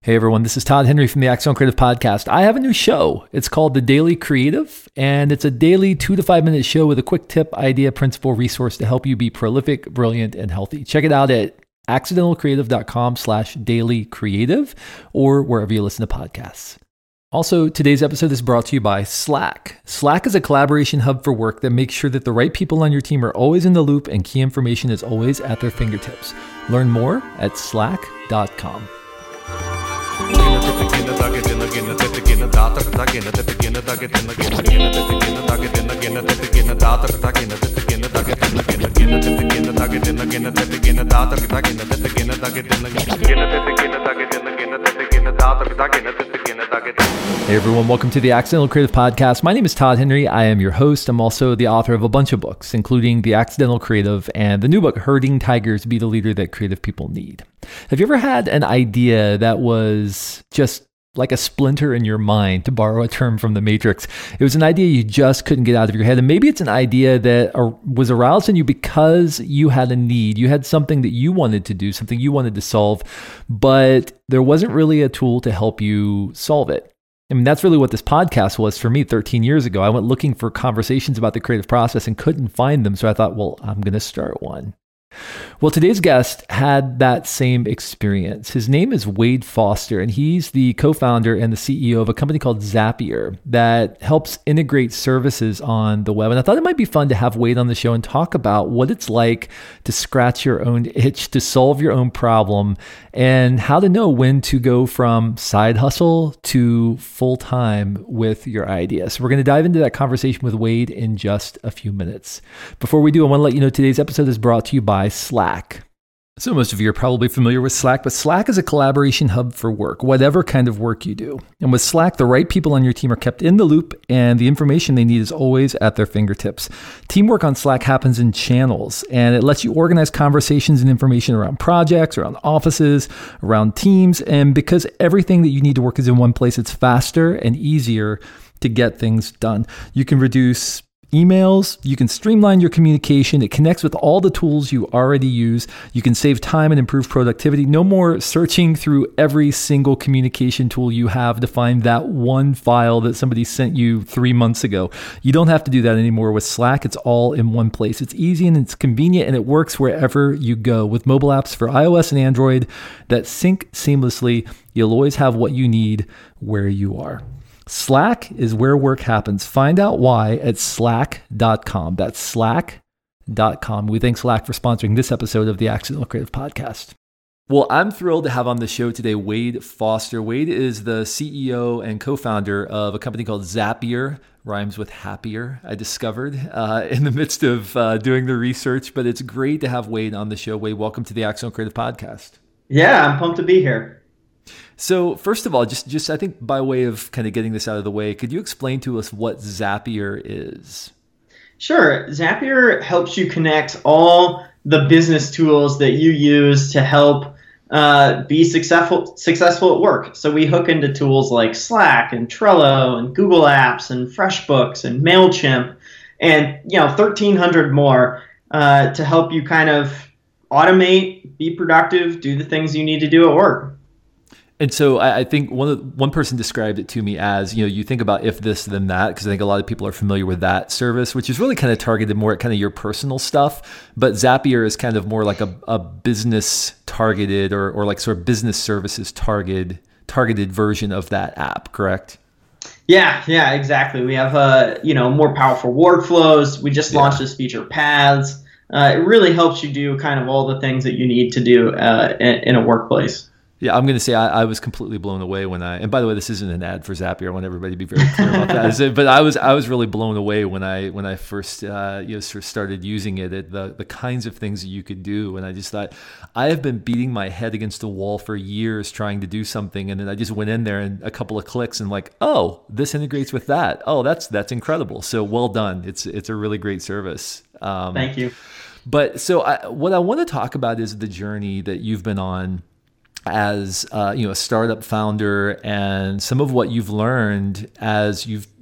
Hey everyone, this is Todd Henry from the Axon Creative Podcast. I have a new show. It's called The Daily Creative, and it's a daily 2 to 5 minute show with a quick tip, idea, principle, resource to help you be prolific, brilliant, and healthy. Check it out at accidentalcreative.com/dailycreative or wherever you listen to podcasts. Also, today's episode is brought to you by Slack. Slack is a collaboration hub for work that makes sure that the right people on your team are always in the loop and key information is always at their fingertips. Learn more at slack.com. Hey everyone, welcome to the Accidental Creative Podcast. My name is Todd Henry. I am your host. I'm also the author of a bunch of books, including The Accidental Creative and the new book, Herding Tigers, Be the Leader That Creative People Need. Have you ever had an idea that was just like a splinter in your mind, to borrow a term from The Matrix? It was an idea you just couldn't get out of your head. And maybe it's an idea that was aroused in you because you had a need. You had something that you wanted to do, something you wanted to solve, but there wasn't really a tool to help you solve it. I mean, that's really what this podcast was for me 13 years ago. I went looking for conversations about the creative process and couldn't find them. So I thought, well, I'm going to start one. Well, today's guest had that same experience. His name is Wade Foster, and he's the co-founder and the CEO of a company called Zapier that helps integrate services on the web. And I thought it might be fun to have Wade on the show and talk about what it's like to scratch your own itch, to solve your own problem, and how to know when to go from side hustle to full-time with your idea. So we're going to dive into that conversation with Wade in just a few minutes. Before we do, I want to let you know today's episode is brought to you by Slack. So most of you are probably familiar with Slack, but Slack is a collaboration hub for work, whatever kind of work you do. And with Slack, the right people on your team are kept in the loop and the information they need is always at their fingertips. Teamwork on Slack happens in channels, and it lets you organize conversations and information around projects, around offices, around teams. And because everything that you need to work is in one place, it's faster and easier to get things done. You can reduce emails, you can streamline your communication. It connects with all the tools you already use. You can save time and improve productivity. No more searching through every single communication tool you have to find that one file that somebody sent you 3 months ago. You don't have to do that anymore with Slack. It's all in one place. It's easy and it's convenient and it works wherever you go. With mobile apps for iOS and Android that sync seamlessly, you'll always have what you need where you are. Slack is where work happens. Find out why at slack.com. That's slack.com. We thank Slack for sponsoring this episode of the Accidental Creative Podcast. Well, I'm thrilled to have on the show today Wade Foster. Wade is the CEO and co-founder of a company called Zapier. Rhymes with happier, I discovered in the midst of doing the research. But it's great to have Wade on the show. Wade, welcome to the Accidental Creative Podcast. Yeah, I'm pumped to be here. So first of all, just I think by way of kind of getting this out of the way, could you explain to us what Zapier is? Sure. Zapier helps you connect all the business tools that you use to help be successful at work. So we hook into tools like Slack and Trello and Google Apps and FreshBooks and MailChimp and 1,300 more to help you kind of automate, be productive, do the things you need to do at work. And so I think one person described it to me as, you think about if this, then that, because I think a lot of people are familiar with that service, which is really kind of targeted more at kind of your personal stuff. But Zapier is kind of more like a business targeted or like sort of business services targeted version of that app, correct? Yeah, exactly. We have more powerful workflows. We just launched this feature, Paths. It really helps you do kind of all the things that you need to do in a workplace. Yeah, I'm going to say I was completely blown away and by the way, this isn't an ad for Zapier. I want everybody to be very clear about that. But I was really blown away when I first sort of started using it at the kinds of things that you could do. And I just thought, I have been beating my head against the wall for years trying to do something. And then I just went in there and a couple of clicks and like, oh, this integrates with that. Oh, that's incredible. So well done. It's a really great service. Thank you. But so what I want to talk about is the journey that you've been on as a startup founder and some of what you've learned as you've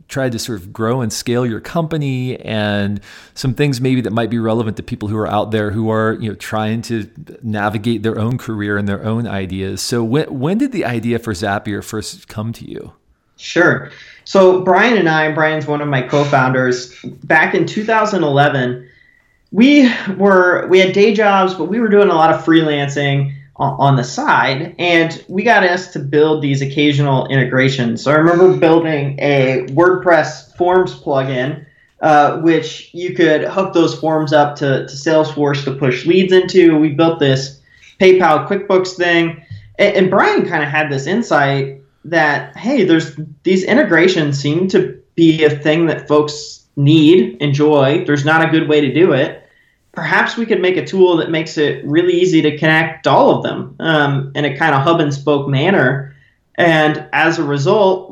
tried to sort of grow and scale your company, and some things maybe that might be relevant to people who are out there who are, trying to navigate their own career and their own ideas. So when did the idea for Zapier first come to you? Sure. So Brian's one of my co-founders. Back in 2011, we had day jobs, but we were doing a lot of freelancing on the side, and we got asked to build these occasional integrations. So I remember building a WordPress forms plugin, which you could hook those forms up to Salesforce to push leads into. We built this PayPal QuickBooks thing, and Brian kind of had this insight that, hey, there's these integrations seem to be a thing that folks need, enjoy. There's not a good way to do it. Perhaps we could make a tool that makes it really easy to connect all of them in a kind of hub and spoke manner. And as a result,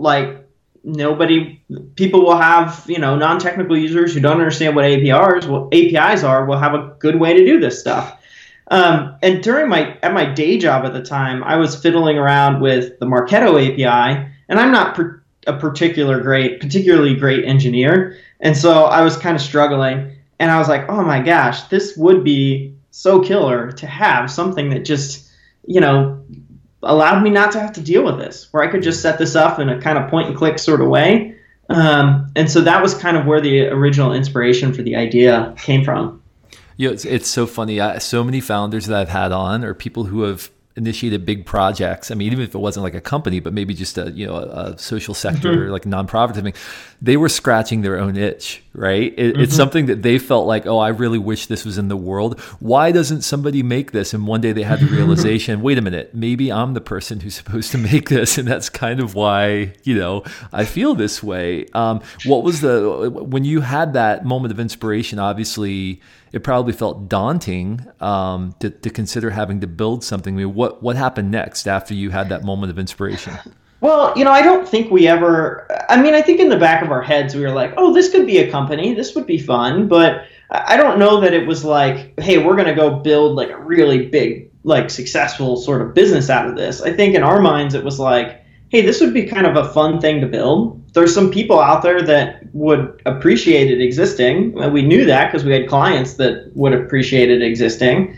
people will have, non-technical users who don't understand what APIs are will have a good way to do this stuff. And at my day job at the time, I was fiddling around with the Marketo API, and I'm not a particularly great engineer. And so I was kind of struggling. And I was like, oh my gosh, this would be so killer to have something that just, allowed me not to have to deal with this, where I could just set this up in a kind of point and click sort of way. And so that was kind of where the original inspiration for the idea came from. It's so funny. So many founders that I've had on are people who have initiated big projects. I mean, even if it wasn't like a company, but maybe just a social sector, like a nonprofit thing, they were scratching their own itch, right? It's something that they felt like, oh, I really wish this was in the world. Why doesn't somebody make this? And one day they had the realization, wait a minute, maybe I'm the person who's supposed to make this. And that's kind of why, I feel this way. When you had that moment of inspiration, obviously it probably felt daunting to consider having to build something. I mean, what happened next after you had that moment of inspiration? Well, I don't think I think in the back of our heads, we were like, oh, this could be a company. This would be fun. But I don't know that it was like, hey, we're going to go build like a really big, like successful sort of business out of this. I think in our minds, it was like, hey, this would be kind of a fun thing to build. There's some people out there that would appreciate it existing. We knew that because we had clients that would appreciate it existing.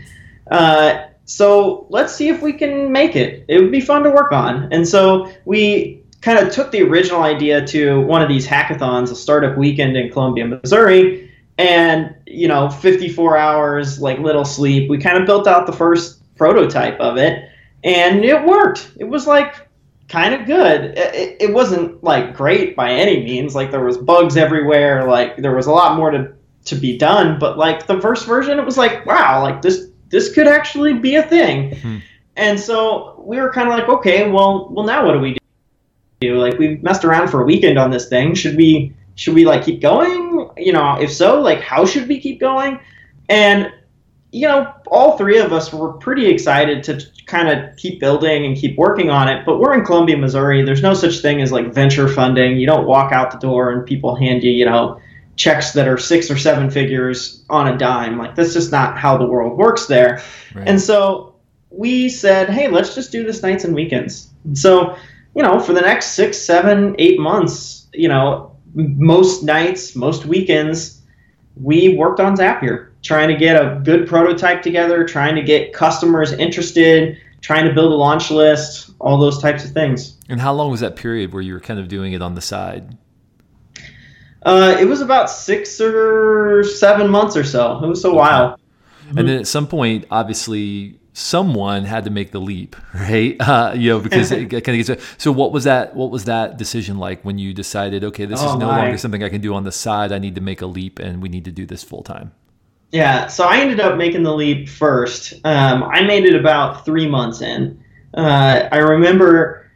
So let's see if we can make it. It would be fun to work on. And so we kind of took the original idea to one of these hackathons, a startup weekend in Columbia, Missouri, and 54 hours, like little sleep. We kind of built out the first prototype of it, and it worked. It was like kind of good. It wasn't like great by any means. Like there was bugs everywhere. Like there was a lot more to be done. But like the first version, it was like, wow, like this could actually be a thing. Mm-hmm. And so we were kind of like, okay, well, now what do we do? Like we messed around for a weekend on this thing. Should we like keep going? If so, like how should we keep going? And all three of us were pretty excited to kind of keep building and keep working on it. But we're in Columbia, Missouri. There's no such thing as like venture funding. You don't walk out the door and people hand you, checks that are 6 or 7 figures on a dime. Like that's just not how the world works there. Right. And so we said, hey, let's just do this nights and weekends. And so, for the next 6, 7, 8 months, most nights, most weekends, we worked on Zapier, trying to get a good prototype together, trying to get customers interested, trying to build a launch list, all those types of things. And how long was that period where you were kind of doing it on the side? It was about 6 or 7 months or so. It was a while. And then at some point, obviously, someone had to make the leap, right? Because it kind of gets. So what was that decision like when you decided, okay, this is no longer something I can do on the side. I need to make a leap, and we need to do this full time. Yeah. So I ended up making the leap first. I made it about 3 months in. I remember.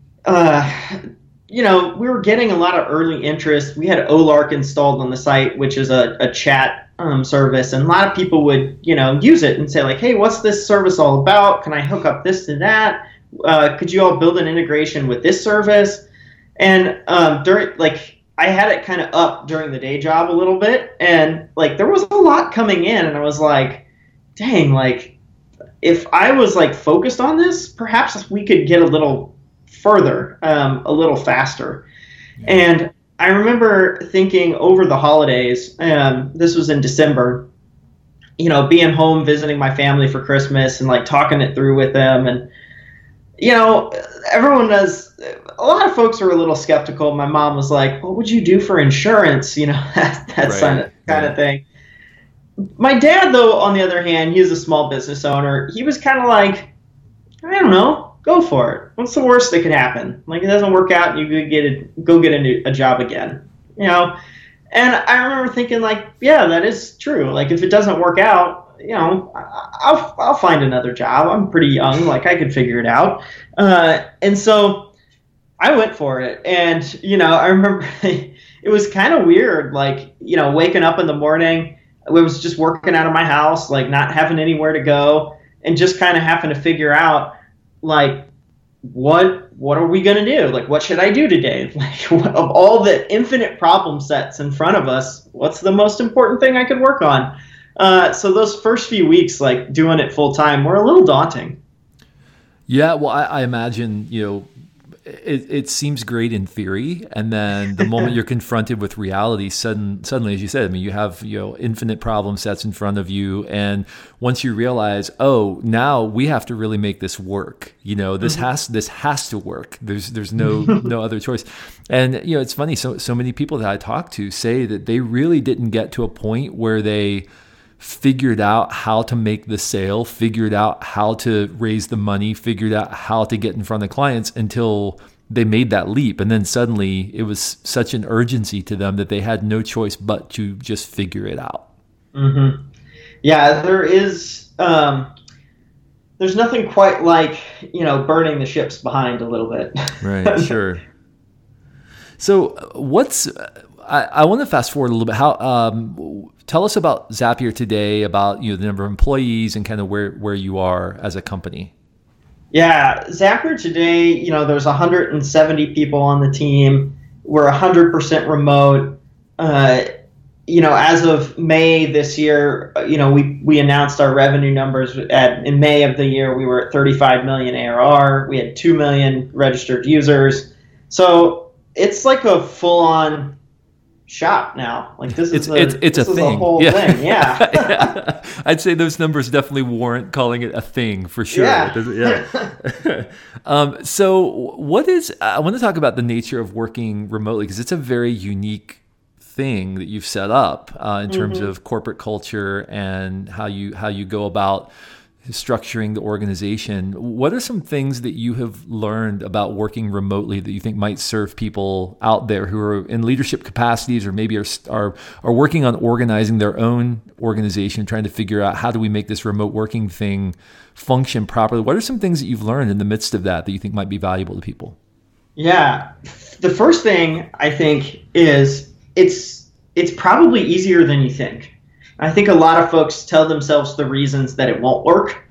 We were getting a lot of early interest. We had Olark installed on the site, which is a chat service, and a lot of people would, use it and say like, hey, what's this service all about? Can I hook up this to that? Could you all build an integration with this service? And I had it kind of up during the day job a little bit, and like there was a lot coming in, and I was like, dang, like if I was like focused on this, perhaps we could get a little further, a little faster. Yeah. And I remember thinking over the holidays, this was in December, being home visiting my family for Christmas and like talking it through with them. And, everyone does, a lot of folks are a little skeptical. My mom was like, what would you do for insurance? That Right. kind of thing. My dad, though, on the other hand, he is a small business owner. He was kind of like, I don't know, go for it. What's the worst that could happen? Like, it doesn't work out, and you could go get a job again, And I remember thinking, like, yeah, that is true. Like, if it doesn't work out, I'll find another job. I'm pretty young, like I could figure it out. And so I went for it, and I remember it was kind of weird, like waking up in the morning. I was just working out of my house, like not having anywhere to go, and just kind of having to figure out, like, what are we going to do? Like, what should I do today? Like, of all the infinite problem sets in front of us, what's the most important thing I could work on? So those first few weeks, like doing it full time, were a little daunting. Yeah, well, I imagine, it seems great in theory, and then the moment you're confronted with reality, suddenly, as you said, I mean, you have infinite problem sets in front of you, and once you realize, oh, now we have to really make this work. This has to work. There's no other choice. And it's funny. So many people that I talk to say that they really didn't get to a point where they figured out how to make the sale, figured out how to raise the money, figured out how to get in front of clients until they made that leap. And then suddenly it was such an urgency to them that they had no choice but to just figure it out. Mm-hmm. Yeah, there is, there's nothing quite like, burning the ships behind a little bit. Right, sure. So I want to fast forward a little bit. Tell us about Zapier today, about the number of employees and kind of where you are as a company. Yeah, Zapier today, there's 170 people on the team. We're 100% remote. As of May this year, we announced our revenue numbers. In May of the year, we were at 35 million ARR. We had 2 million registered users. So it's like a full-on shop now. Like this is a thing. A whole thing. Yeah. Yeah. I'd say those numbers definitely warrant calling it a thing for sure. Yeah. So I want to talk about the nature of working remotely, because it's a very unique thing that you've set up in terms of corporate culture and how you go about structuring the organization. What are some things that you have learned about working remotely that you think might serve people out there who are in leadership capacities, or maybe are working on organizing their own organization, trying to figure out how do we make this remote working thing function properly? What are some things that you've learned in the midst of that you think might be valuable to people? Yeah. The first thing I think is it's probably easier than you think. I think a lot of folks tell themselves the reasons that it won't work.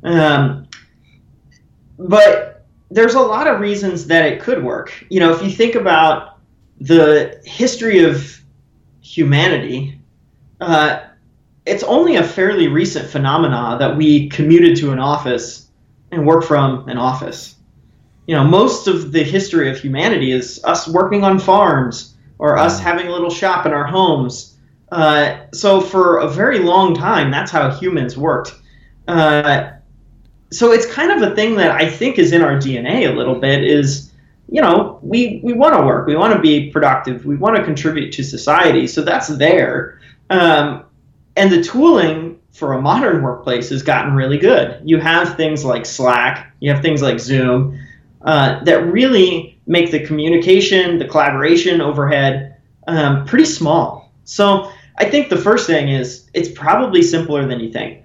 But there's a lot of reasons that it could work. If you think about the history of humanity, it's only a fairly recent phenomena that we commuted to an office and work from an office. Most of the history of humanity is us working on farms or us having a little shop in our homes. So for a very long time, that's how humans worked. So it's kind of a thing that I think is in our DNA a little bit is, we want to work. We want to be productive. We want to contribute to society. So that's there. And the tooling for a modern workplace has gotten really good. You have things like Slack. You have things like Zoom that really make the communication, the collaboration overhead pretty small. So I think the first thing is it's probably simpler than you think.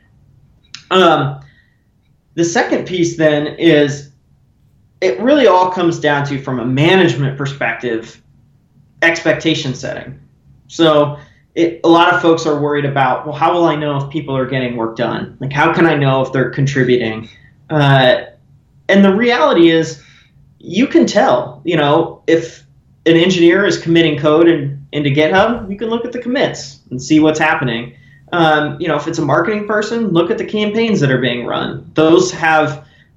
The second piece then is it really all comes down to, from a management perspective, expectation setting. So a lot of folks are worried about, well, how will I know if people are getting work done? Like, how can I know if they're contributing? And the reality is you can tell, if an engineer is committing code into GitHub, you can look at the commits and see what's happening. If it's a marketing person, look at the campaigns that are being run. Those have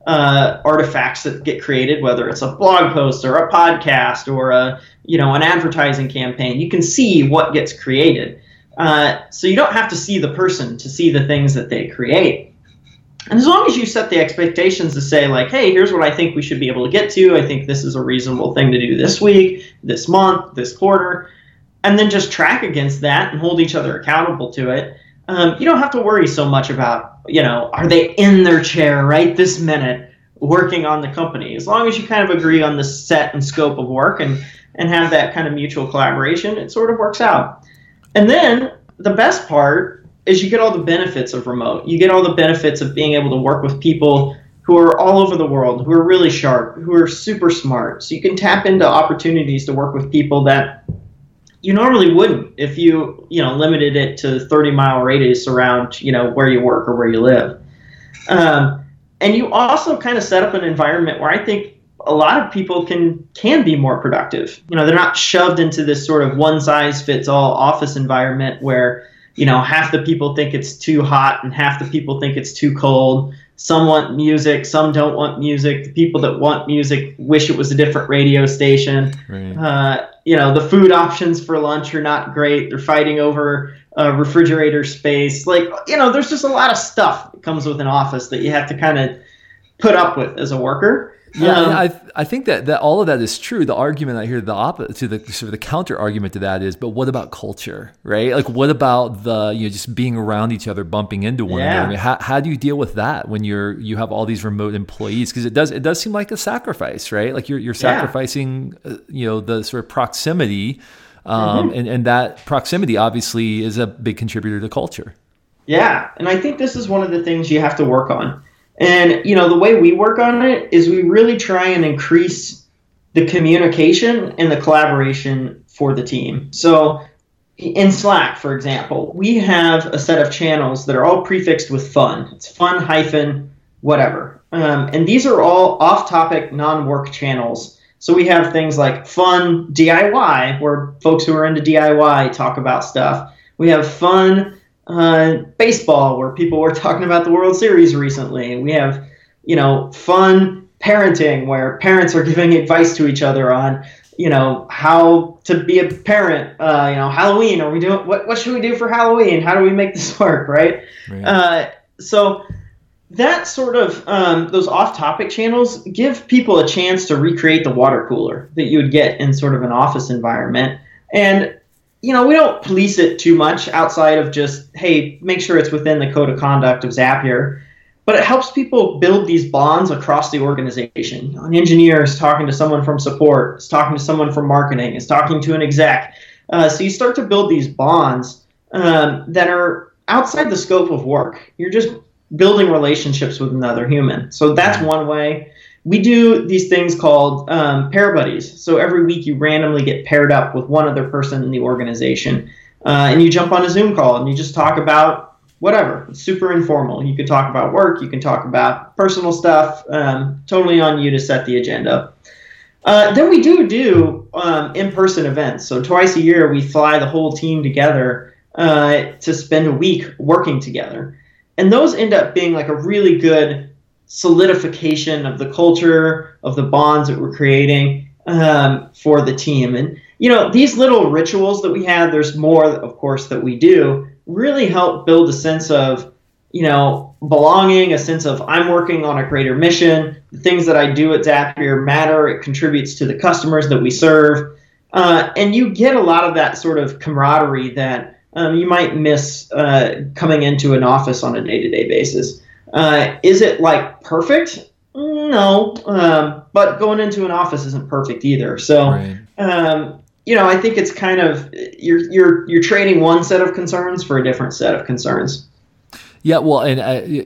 artifacts that get created, whether it's a blog post or a podcast or an advertising campaign. You can see what gets created. So you don't have to see the person to see the things that they create. And as long as you set the expectations to say, like, hey, here's what I think we should be able to get to. I think this is a reasonable thing to do this week, this month, this quarter, and then just track against that and hold each other accountable to it. You don't have to worry so much about, are they in their chair right this minute working on the company? As long as you kind of agree on the set and scope of work and have that kind of mutual collaboration, it sort of works out. And then the best part is you get all the benefits of remote. You get all the benefits of being able to work with people who are all over the world, who are really sharp, who are super smart. So you can tap into opportunities to work with people that you normally wouldn't if you limited it to 30-mile radius around, where you work or where you live. And you also kind of set up an environment where I think a lot of people can be more productive. They're not shoved into this sort of one-size-fits-all office environment where half the people think it's too hot and half the people think it's too cold. Some want music, some don't want music. The people that want music wish it was a different radio station. Right. The food options for lunch are not great. They're fighting over refrigerator space. There's just a lot of stuff that comes with an office that you have to kind of put up with as a worker. Yeah, I think that all of that is true. The argument I hear the opposite to the sort of the counter argument to that is, but what about culture, right? Like, what about the just being around each other, bumping into one another? I mean, how do you deal with that when you have all these remote employees? Because it does seem like a sacrifice, right? Like you're sacrificing the sort of proximity, and that proximity obviously is a big contributor to culture. Yeah, and I think this is one of the things you have to work on. And, the way we work on it is we really try and increase the communication and the collaboration for the team. So in Slack, for example, we have a set of channels that are all prefixed with fun. It's fun - whatever. And these are all off-topic, non-work channels. So we have things like fun DIY, where folks who are into DIY talk about stuff. We have fun baseball, where people were talking about the World Series recently. We have, fun parenting, where parents are giving advice to each other on, how to be a parent. Halloween, are we doing what should we do for Halloween? How do we make this work, right? So that sort of those off-topic channels give people a chance to recreate the water cooler that you would get in sort of an office environment. And we don't police it too much outside of just, hey, make sure it's within the code of conduct of Zapier. But it helps people build these bonds across the organization. An engineer is talking to someone from support, is talking to someone from marketing, is talking to an exec. So you start to build these bonds that are outside the scope of work. You're just building relationships with another human. So that's one way. We do these things called pair buddies. So every week you randomly get paired up with one other person in the organization. And you jump on a Zoom call and you just talk about whatever. It's super informal. You can talk about work. You can talk about personal stuff. Totally on you to set the agenda. Then we do in-person events. So twice a year we fly the whole team together to spend a week working together. And those end up being like a really good solidification of the culture, of the bonds that we're creating for the team. And, these little rituals that we have, there's more, of course, that we do, really help build a sense of, belonging, a sense of I'm working on a greater mission. The things that I do at Zapier matter. It contributes to the customers that we serve. And you get a lot of that sort of camaraderie that you might miss coming into an office on a day-to-day basis. Is it like perfect? No, but going into an office isn't perfect either. So, right. I think it's kind of you're trading one set of concerns for a different set of concerns. Yeah, well, and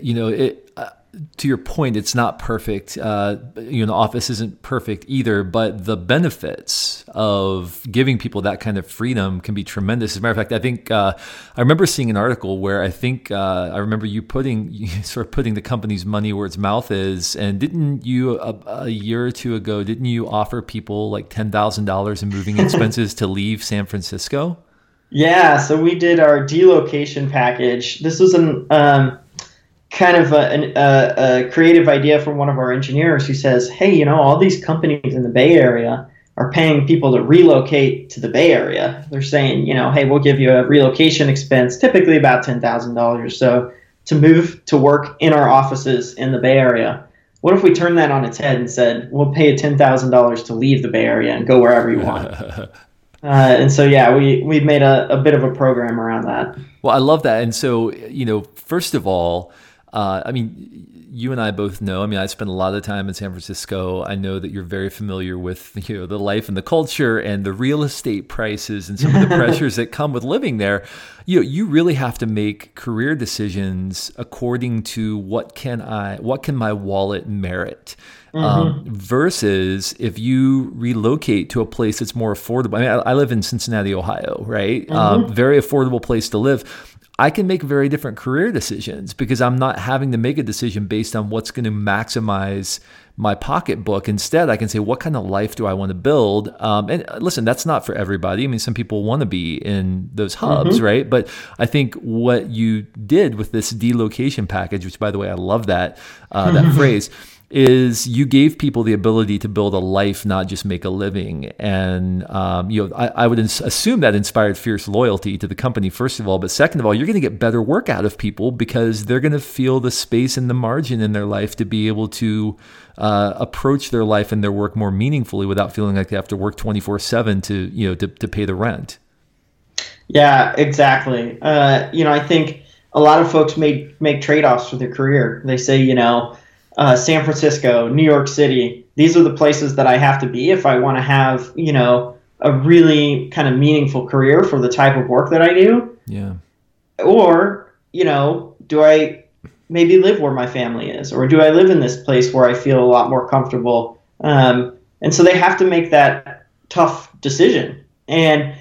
to your point, it's not perfect. The office isn't perfect either, but the benefits of giving people that kind of freedom can be tremendous. As a matter of fact, I think I remember seeing an article where I remember you sort of putting the company's money where its mouth is. And didn't you a year or two ago, didn't you offer people like $10,000 in moving expenses to leave San Francisco? Yeah, so we did our delocation package. This was kind of a creative idea from one of our engineers who says, hey, all these companies in the Bay Area are paying people to relocate to the Bay Area. They're saying, hey, we'll give you a relocation expense, typically about $10,000 or so, to move to work in our offices in the Bay Area. What if we turned that on its head and said, we'll pay you $10,000 to leave the Bay Area and go wherever you want? And so, yeah, we've made a bit of a program around that. Well, I love that. And so, first of all, you and I both know, I spent a lot of time in San Francisco. I know that you're very familiar with, the life and the culture and the real estate prices and some of the pressures that come with living there. You really have to make career decisions according to what can my wallet merit? Versus if you relocate to a place that's more affordable. I live in Cincinnati, Ohio, right? Very affordable place to live. I can make very different career decisions because I'm not having to make a decision based on what's going to maximize my pocketbook. Instead, I can say, what kind of life do I want to build? And listen, that's not for everybody. Some people want to be in those hubs, right? But I think what you did with this delocation package, which by the way, I love that phrase, is you gave people the ability to build a life, not just make a living. And, I would assume that inspired fierce loyalty to the company, first of all. But second of all, you're going to get better work out of people because they're going to feel the space and the margin in their life to be able to approach their life and their work more meaningfully without feeling like they have to work 24/7 to pay the rent. Yeah, exactly. I think a lot of folks make trade-offs for their career. They say, San Francisco, New York City, these are the places that I have to be if I want to have, a really kind of meaningful career for the type of work that I do. Yeah. Or, do I maybe live where my family is? Or do I live in this place where I feel a lot more comfortable? And so they have to make that tough decision. And,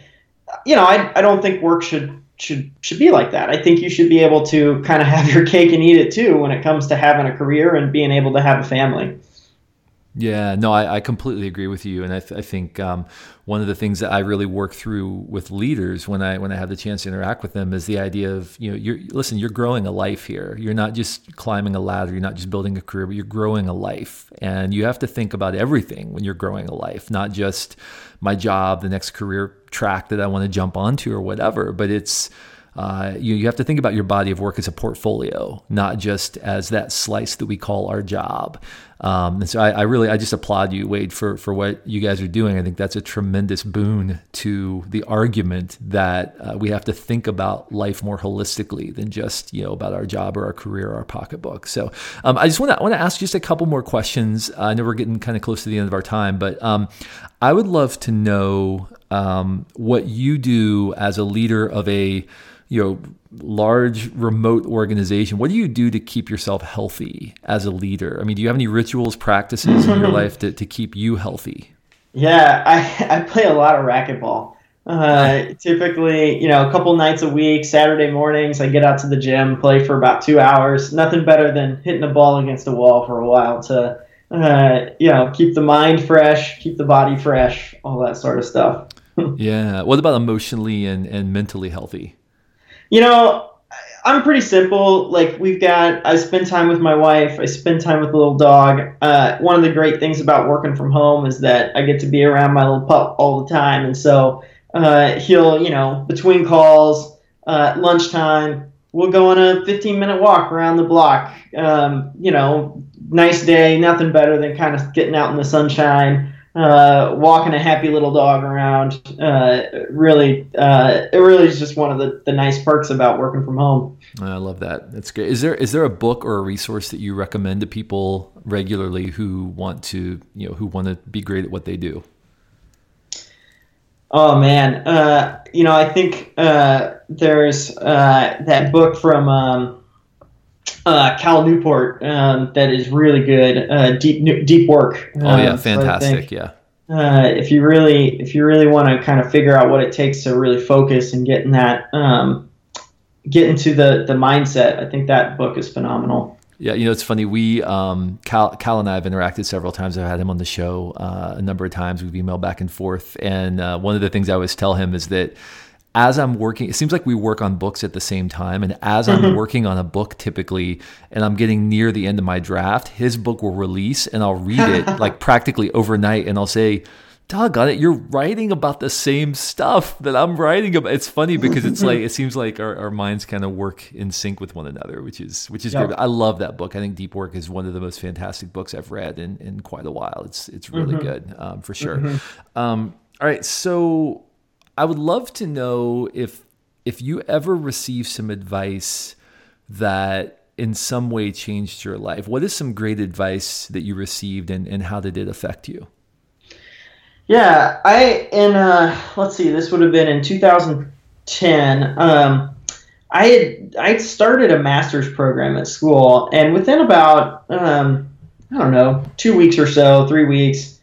I don't think work should be like that. I think you should be able to kind of have your cake and eat it too when it comes to having a career and being able to have a family. Yeah, no, I completely agree with you. And I think one of the things that I really work through with leaders when I have the chance to interact with them is the idea of, you're growing a life here. You're not just climbing a ladder. You're not just building a career, but you're growing a life. And you have to think about everything when you're growing a life, not just my job, the next career track that I want to jump onto or whatever, but it's, you have to think about your body of work as a portfolio, not just as that slice that we call our job. And so I just applaud you, Wade, for what you guys are doing. I think that's a tremendous boon to the argument that we have to think about life more holistically than just, about our job or our career or our pocketbook. So I just want to ask just a couple more questions. I know we're getting kind of close to the end of our time, but I would love to know what you do as a leader of a large remote organization. What do you do to keep yourself healthy as a leader? Do you have any rituals, practices in your life to keep you healthy? Yeah, I play a lot of racquetball. Typically, a couple nights a week, Saturday mornings, I get out to the gym, play for about 2 hours. Nothing better than hitting a ball against a wall for a while to, keep the mind fresh, keep the body fresh, all that sort of stuff. Yeah. What about emotionally and mentally healthy? I'm pretty simple. I spend time with my wife. I spend time with the little dog. One of the great things about working from home is that I get to be around my little pup all the time. And so he'll, between calls, lunchtime, we'll go on a 15-minute walk around the block. Nice day, nothing better than kind of getting out in the sunshine, walking a happy little dog around. It really is just one of the nice perks about working from home. I love that. That's great. Is there a book or a resource that you recommend to people regularly who want to be great at what they do? Oh man. I think there's that book from Cal Newport that is really good. Deep Work. Oh yeah, fantastic. So if you really want to kind of figure out what it takes to really focus and get get into the mindset, I think that book is phenomenal. Yeah, it's funny. We Cal and I have interacted several times. I've had him on the show a number of times. We've emailed back and forth, and one of the things I always tell him is that as I'm working, it seems like we work on books at the same time. And as I'm working on a book typically, and I'm getting near the end of my draft, his book will release and I'll read it like practically overnight. And I'll say, doggone it, you're writing about the same stuff that I'm writing about. It's funny because it's like, it seems like our minds kind of work in sync with one another, which is great. I love that book. I think Deep Work is one of the most fantastic books I've read in quite a while. It's really good, for sure. All right. So I would love to know if you ever received some advice that in some way changed your life. What is some great advice that you received and how did it affect you? Yeah, let's see, this would have been in 2010. I started a master's program at school, and within about, I don't know, 2 weeks or so, 3 weeks,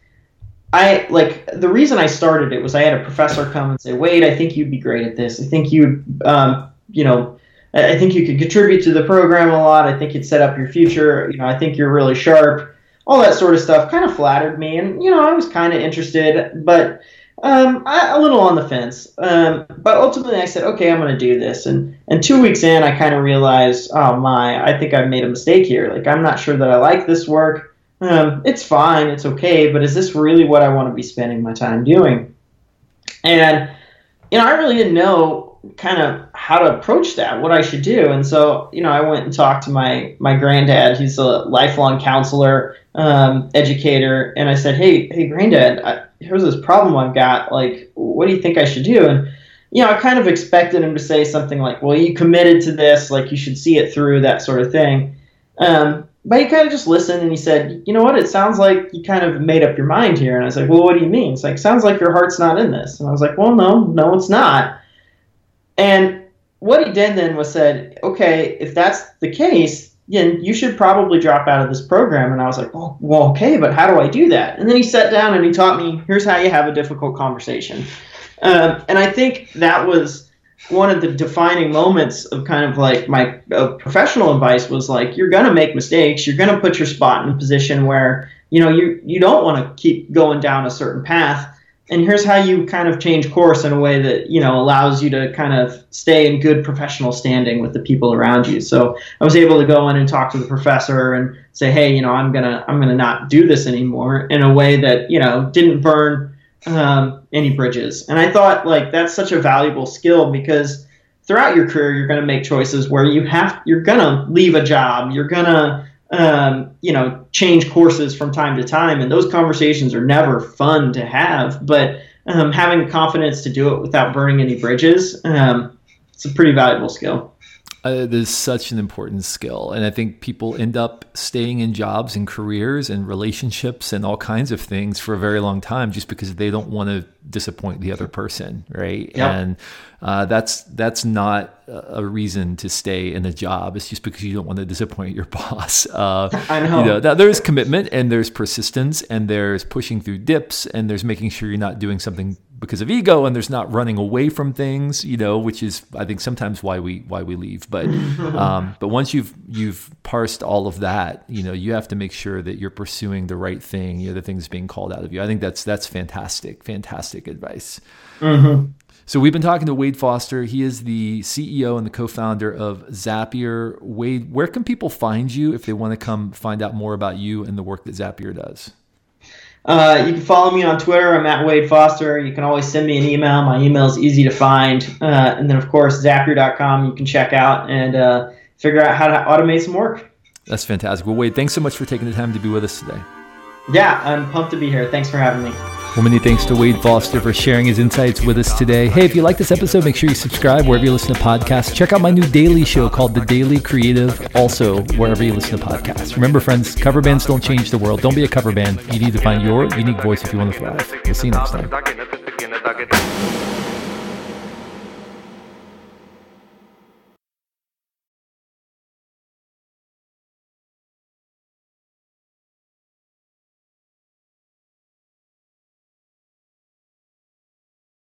the reason I started it was I had a professor come and say, Wade, I think you'd be great at this. I think I think you could contribute to the program a lot. I think you'd set up your future. I think you're really sharp. All that sort of stuff kind of flattered me, and I was kind of interested, but a little on the fence. But ultimately, I said, okay, I'm going to do this. And 2 weeks in, I kind of realized, oh my, I think I've made a mistake here. Like, I'm not sure that I like this work. It's fine, it's okay, but is this really what I want to be spending my time doing? And I really didn't know kind of how to approach that, what I should do. And so, I went and talked to my granddad. He's a lifelong counselor, educator. And I said, hey, granddad, here's this problem I've got. Like, what do you think I should do? And, I kind of expected him to say something like, well, you committed to this, like you should see it through, that sort of thing. But he kind of just listened and he said, you know what, it sounds like you kind of made up your mind here. And I was like, well, what do you mean? It's like, sounds like your heart's not in this. And I was like, well, no, it's not. And what he did then was said, okay, if that's the case, then you should probably drop out of this program. And I was like, well, okay, but how do I do that? And then he sat down and he taught me, here's how you have a difficult conversation. And I think that was one of the defining moments of kind of like my professional advice was like, you're going to make mistakes. You're going to put your spot in a position where, you don't want to keep going down a certain path. And here's how you kind of change course in a way that, allows you to kind of stay in good professional standing with the people around you. So I was able to go in and talk to the professor and say, hey, I'm gonna not do this anymore, in a way that, didn't burn any bridges. And I thought, like, that's such a valuable skill, because throughout your career, you're going to make choices where you're going to leave a job. You're going to, change courses from time to time. And those conversations are never fun to have, but having the confidence to do it without burning any bridges, it's a pretty valuable skill. It is such an important skill. And I think people end up staying in jobs and careers and relationships and all kinds of things for a very long time just because they don't want to disappoint the other person, right? Yep. And that's not a reason to stay in a job. It's just because you don't want to disappoint your boss. I know. There's commitment and there's persistence and there's pushing through dips and there's making sure you're not doing something because of ego, and there's not running away from things, which is, I think, sometimes why we leave. But once you've parsed all of that, you have to make sure that you're pursuing the right thing, the things being called out of you. I think that's fantastic advice. Mm-hmm. So we've been talking to Wade Foster. He is the CEO and the co-founder of Zapier. Wade, where can people find you if they want to come find out more about you and the work that Zapier does? You can follow me on Twitter. I'm at Wade Foster. You can always send me an email. My email is easy to find. And then, of course, Zapier.com you can check out and figure out how to automate some work. That's fantastic. Well, Wade, thanks so much for taking the time to be with us today. Yeah, I'm pumped to be here. Thanks for having me. Well, many thanks to Wade Foster for sharing his insights with us today. Hey, if you like this episode, make sure you subscribe wherever you listen to podcasts. Check out my new daily show called The Daily Creative, also wherever you listen to podcasts. Remember, friends, cover bands don't change the world. Don't be a cover band. You need to find your unique voice if you want to thrive. We'll see you next time.